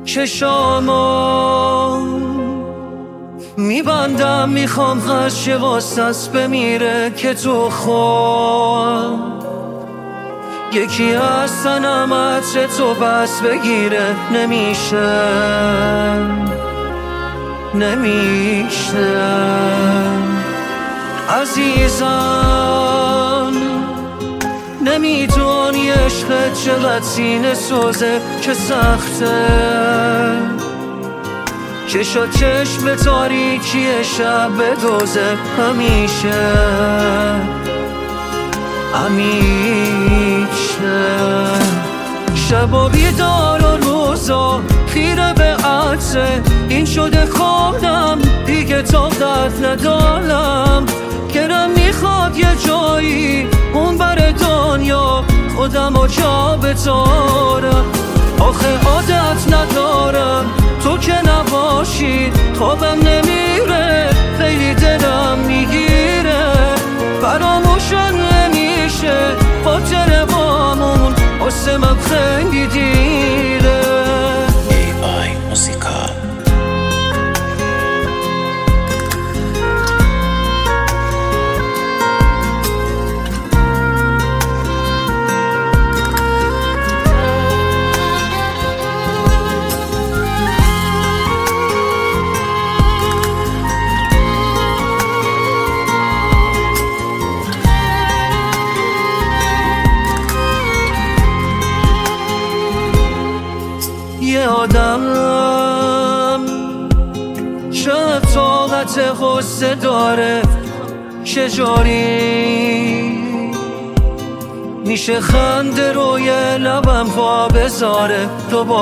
چشامو میبندم، میخوام خشه واسس بمیره که تو خود یکی از تنم عطر تو بس بگیره. نمیشه عزیزم، نمیدونی عشقت چقدر سینه سوزه، چه سخته چشا چشم تاریکی شب بدوزه. همیشه شب بیدار و روزا خیره به عطر این شده خودم، دیگه طاقت ندارم. گرم میخواد یه جایی اون بر دنیا خودم و جا بذارم. آخه عادت ندارم تو که نباشی خوابم نمیره، خیلی دلم میگیره، فراموشم نمیشه خاطر بامون واسه من خیلی دیره. AI موسیقا یه آدم چه طاقت غصه داره، چجوری میشه خنده روی لبم وا بذاره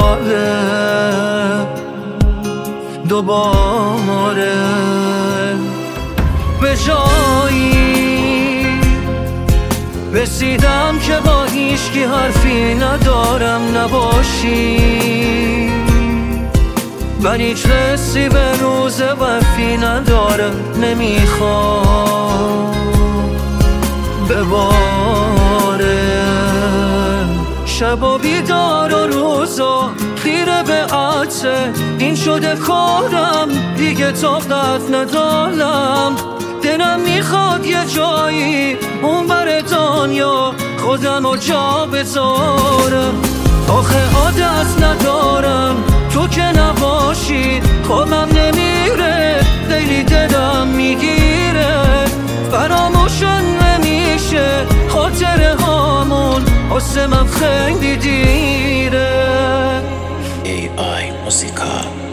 دوباره به جایی رسیدم که با هیچکی حرفی ندارم نباشی، من هیچ حسی به روز وفی ندارم، نمیخوام بباره. شب و بیدار و روزا خیره به عطر این شده خودم، دیگه طاقت ندارم. دلم میخواد یه جایی اون بر دنیا خودم و جا بذارم. آخه عادت ندارم تو که نباشی خوابم نمیره، خیلی دلم میگیره، فراموشم نمیشه خاطر هامون واسه من خیلی دیره. AI موسیقا